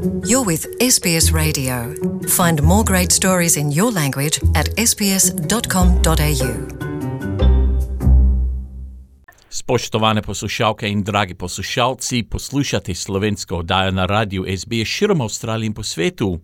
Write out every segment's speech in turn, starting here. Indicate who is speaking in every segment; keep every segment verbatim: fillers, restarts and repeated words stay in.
Speaker 1: You're with S B S Radio. Find more great stories in your language at s b s dot com dot a u.
Speaker 2: Spoštovane poslušalke in dragi poslušalci, poslušate slovensko oddajo na radiju S B S širom Avstralije in po svetu.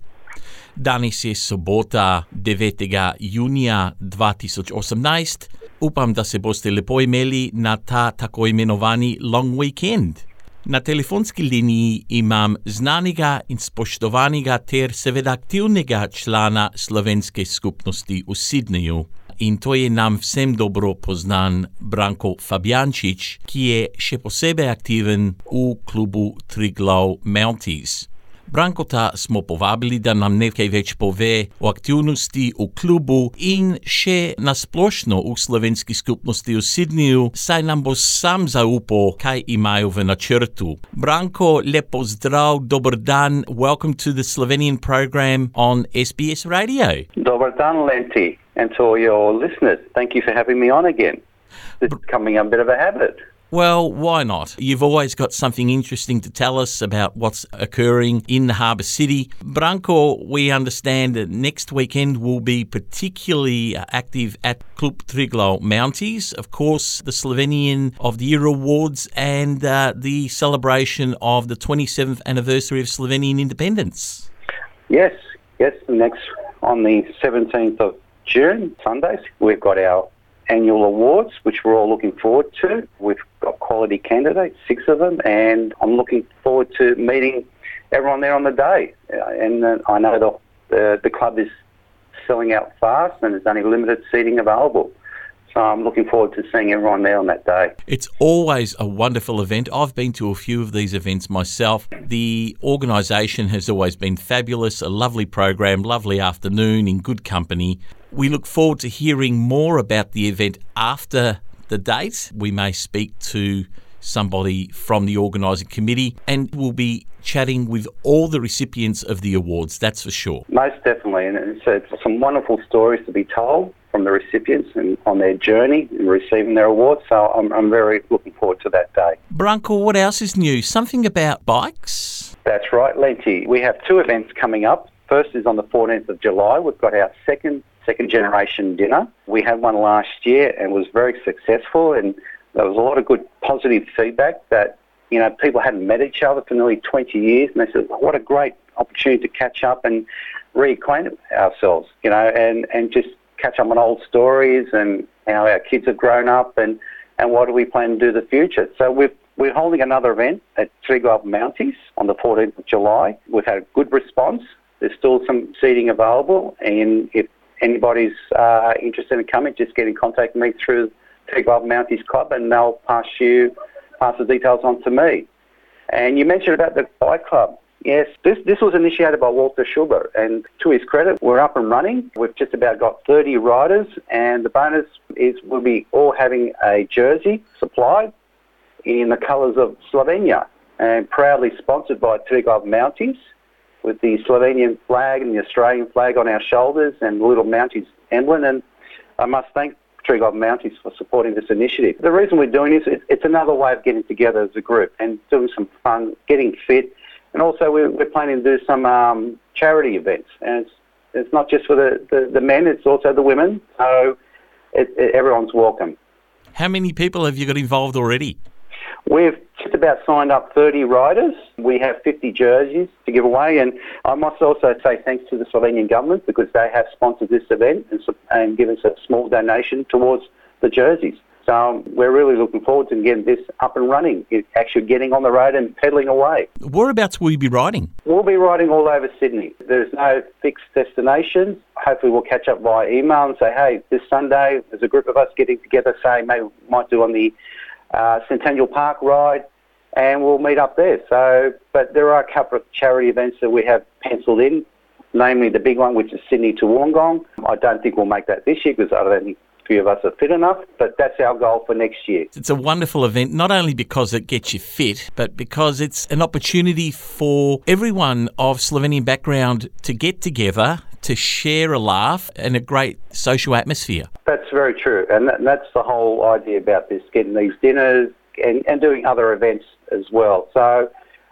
Speaker 2: Danes je sobota devetega junija dva tisoč osemnajst. Upam, da se boste lepo imeli na ta tako imenovani long weekend. Na telefonski liniji imam znanega in spoštovanega ter seveda aktivnega člana slovenske skupnosti v Sydneyju. In to je nam vsem dobro poznan Branko Fabjančič, ki je še posebej aktiven v klubu Triglav Mounties. Brankota smo povabili, da nam nekaj več pove o aktivnosti v klubu in še nasplošno v slovenski skupnosti v Sydneyju, saj nam bo sam zaupal, kaj imajo v načrtu. Branko, lep pozdrav, dober dan. Welcome to the Slovenian program on S B S Radio.
Speaker 3: Dobar dan, Lenti, and to all your listeners. Thank you for having me on again. This is becoming a bit of a habit.
Speaker 2: Well, why not? You've always got something interesting to tell us about what's occurring in the Harbour City. Branko, we understand that next weekend will be particularly active at Klub Triglav Mounties. Of course, the Slovenian of the Year Awards and uh, the celebration of the twenty-seventh anniversary of Slovenian independence.
Speaker 3: Yes, yes. Next, on the seventeenth of June, Sundays, we've got our annual awards, which we're all looking forward to. We've got quality candidates, six of them, and I'm looking forward to meeting everyone there on the day. And uh, I know the, the the club is selling out fast and there's only limited seating available. So I'm looking forward to seeing everyone there on that day.
Speaker 2: It's always a wonderful event. I've been to a few of these events myself. The organisation has always been fabulous, a lovely program, lovely afternoon in good company. We look forward to hearing more about the event after the date. We may speak to somebody from the organising committee and we'll be chatting with all the recipients of the awards, that's for sure.
Speaker 3: Most definitely, and it's, it's some wonderful stories to be told from the recipients and on their journey in receiving their awards, so I'm, I'm very looking forward to that day.
Speaker 2: Branko, what else is new? Something about bikes?
Speaker 3: That's right, Lenti. We have two events coming up. First is on the fourteenth of July. We've got our second second generation dinner. We had one last year and was very successful, and there was a lot of good positive feedback that, you know, people hadn't met each other for nearly twenty years, and they said, what a great opportunity to catch up and reacquaint ourselves, you know, and, and just catch up on old stories and how our kids have grown up and, and what do we plan to do in the future. So we've, we're holding another event at Triglav Mounties on the fourteenth of July. We've had a good response. There's still some seating available, and if anybody's uh, interested in coming, just get in contact with me through Triglav Mounties Club and they'll pass you, pass the details on to me. And you mentioned about the bike club. Yes, this this was initiated by Walter Schubert, and to his credit, we're up and running. We've just about got thirty riders, and the bonus is we'll be all having a jersey supplied in the colours of Slovenia, and proudly sponsored by Triglav Mounties, with the Slovenian flag and the Australian flag on our shoulders and the little Mounties emblem. And I must thank Triglav Mounties for supporting this initiative. The reason we're doing this, it's another way of getting together as a group and doing some fun, getting fit. And also we're, we're planning to do some um, charity events. And it's, it's not just for the, the, the men, it's also the women. So it, it, everyone's welcome.
Speaker 2: How many people have you got involved already?
Speaker 3: We've just about signed up thirty riders. We have fifty jerseys to give away, and I must also say thanks to the Slovenian government because they have sponsored this event and, and given us a small donation towards the jerseys. So we're really looking forward to getting this up and running, actually getting on the road and pedalling away.
Speaker 2: Whereabouts will you be riding?
Speaker 3: We'll be riding all over Sydney. There's no fixed destination. Hopefully we'll catch up via email and say, hey, this Sunday there's a group of us getting together, say maybe we might do on the Uh, Centennial Park ride, and we'll meet up there. So, but there are a couple of charity events that we have penciled in, namely the big one, which is Sydney to Wollongong. I don't think we'll make that this year because I don't think a few of us are fit enough, but that's our goal for next year.
Speaker 2: It's a wonderful event, not only because it gets you fit, but because it's an opportunity for everyone of Slovenian background to get together, to share a laugh and a great social atmosphere.
Speaker 3: That's very true, and that, that's the whole idea about this, getting these dinners and, and doing other events as well. So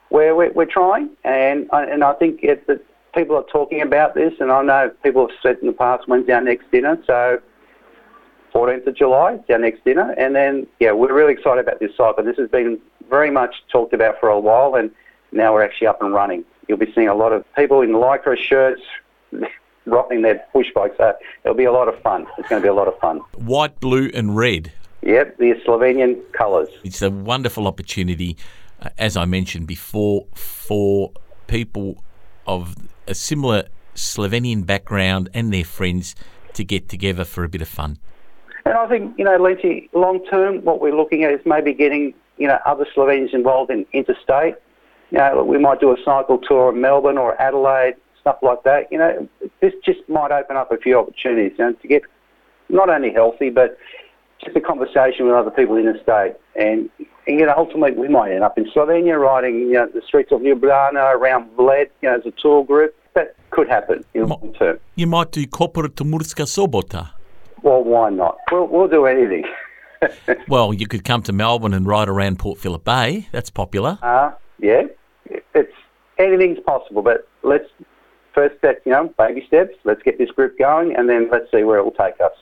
Speaker 3: where we're, we're trying, and and I think it, that people are talking about this, and I know people have said in the past, when's our next dinner? So fourteenth of July is our next dinner, and then, yeah, we're really excited about this cycle. This has been very much talked about for a while, and now we're actually up and running. You'll be seeing a lot of people in Lycra shirts rocking their push bikes, so it'll be a lot of fun. It's going to be a lot of fun.
Speaker 2: White, blue and red.
Speaker 3: Yep, the Slovenian colours.
Speaker 2: It's a wonderful opportunity, uh, as I mentioned before, for people of a similar Slovenian background and their friends to get together for a bit of fun.
Speaker 3: And I think, you know, Lindsay, long term, what we're looking at is maybe getting, you know, other Slovenians involved in interstate. You know, we might do a cycle tour in Melbourne or Adelaide, stuff like that. You know, this just might open up a few opportunities, you know, to get not only healthy, but just a conversation with other people in the state. And, and, you know, ultimately we might end up in Slovenia riding, you know, the streets of Ljubljana, around Bled, you know, as a tour group. That could happen in the long term.
Speaker 2: You might do Koper to Murska Sobota.
Speaker 3: Well, why not? We'll, we'll do anything.
Speaker 2: Well, you could come to Melbourne and ride around Port Phillip Bay. That's popular.
Speaker 3: Uh, yeah, it's anything's possible, but let's first step, you know, baby steps. Let's get this group going, and then let's see where it will take us.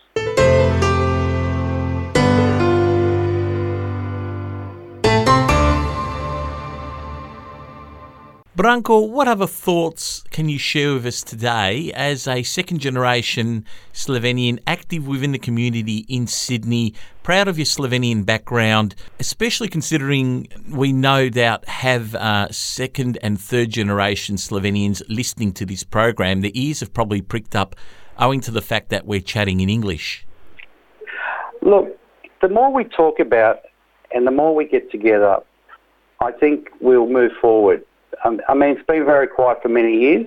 Speaker 2: Branko, what other thoughts can you share with us today as a second-generation Slovenian active within the community in Sydney, proud of your Slovenian background, especially considering we no doubt have uh, second- and third-generation Slovenians listening to this program? Their ears have probably pricked up owing to the fact that we're chatting in English.
Speaker 3: Look, the more we talk about and the more we get together, I think we'll move forward. Um, I mean, it's been very quiet for many years,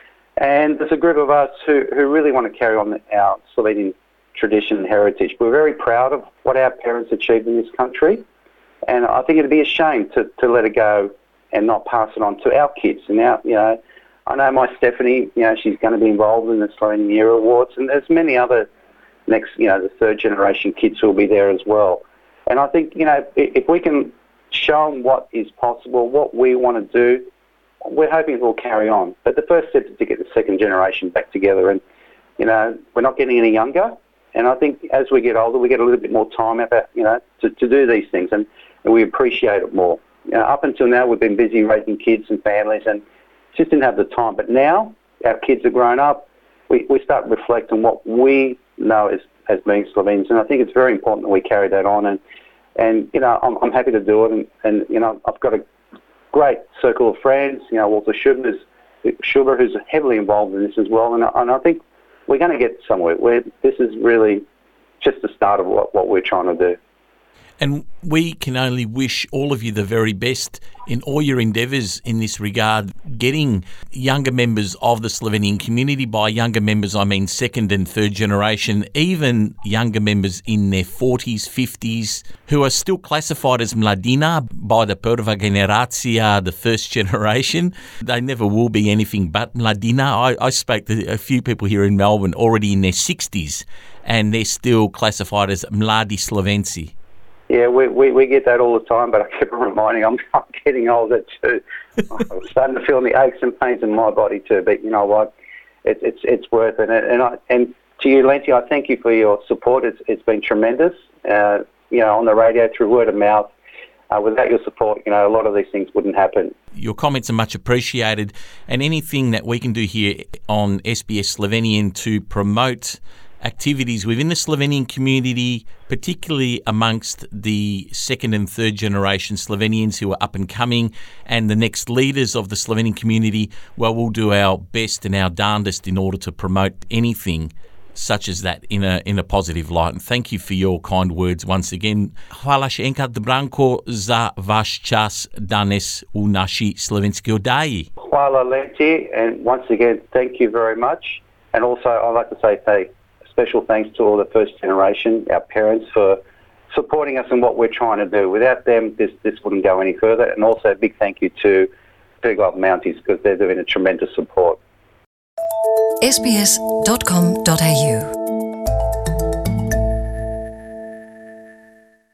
Speaker 3: and there's a group of us who, who really want to carry on our Slovenian tradition and heritage. We're very proud of what our parents achieved in this country, and I think it'd be a shame to, to let it go and not pass it on to our kids. And now, you know, I know my Stephanie, you know, she's going to be involved in the Slovenian Year Awards, and there's many other next, you know, the third generation kids who will be there as well. And I think, you know, if we can show them what is possible, what we want to do, we're hoping it will carry on. But the first step is to get the second generation back together. And, you know, we're not getting any younger. And I think as we get older, we get a little bit more time about, you know, to, to do these things. And, and we appreciate it more. You know, up until now, we've been busy raising kids and families and just didn't have the time. But now our kids are grown up. We, we start to reflect on what we know as, as being Slovenes. And I think it's very important that we carry that on. And, and you know, I'm, I'm happy to do it. And, and, you know, I've got a great circle of friends, you know, Walter Schuber, Schuber who's heavily involved in this as well, and, and I think we're going to get somewhere. We're, this is really just the start of what, what we're trying to do.
Speaker 2: And we can only wish all of you the very best in all your endeavours in this regard, getting younger members of the Slovenian community. By younger members, I mean second and third generation, even younger members in their forties, fifties, who are still classified as mladina by the prva generacija, the first generation. They never will be anything but mladina. I, I spoke to a few people here in Melbourne already in their sixties, and they're still classified as mladi Slovenci.
Speaker 3: Yeah, we, we, we get that all the time, but I keep reminding I'm, I'm getting older too. I'm starting to feel the aches and pains in my body too, but you know what? It, it's it's worth it. And I, and to you, Lenty, I thank you for your support. It's It's been tremendous, uh, you know, on the radio, through word of mouth. Uh, without your support, you know, a lot of these things wouldn't happen.
Speaker 2: Your comments are much appreciated, and anything that we can do here on S B S Slovenian to promote activities within the Slovenian community, particularly amongst the second and third generation Slovenians who are up and coming and the next leaders of the Slovenian community, well, we'll do our best and our darndest in order to promote anything such as that in a in a positive light. And thank you for your kind words once again. Hvala še enkrat, Branko, za vaš čas danes v naši slovenski oddaji.
Speaker 3: Hvala, Lenty, and once again, thank you very much. And also, I'd like to say thank special thanks to all the first generation, our parents, for supporting us in what we're trying to do. Without them, this this wouldn't go any further. And also a big thank you to Triglav Mounties, because they're doing a tremendous support.
Speaker 1: s b s dot com dot a u